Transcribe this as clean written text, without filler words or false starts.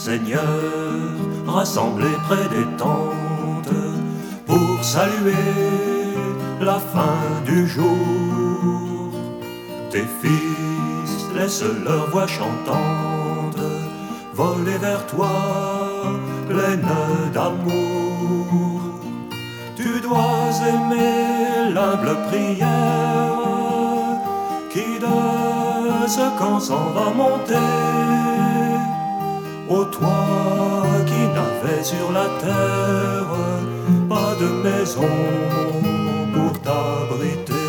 Seigneur, rassemblés près des tentes, pour saluer la fin du jour. Tes fils laissent leur voix chantante voler vers toi, pleine d'amour. Tu dois aimer l'humble prière qui de ce camp s'en va monter. Ô toi qui n'avais sur la terre pas de maison pour t'abriter.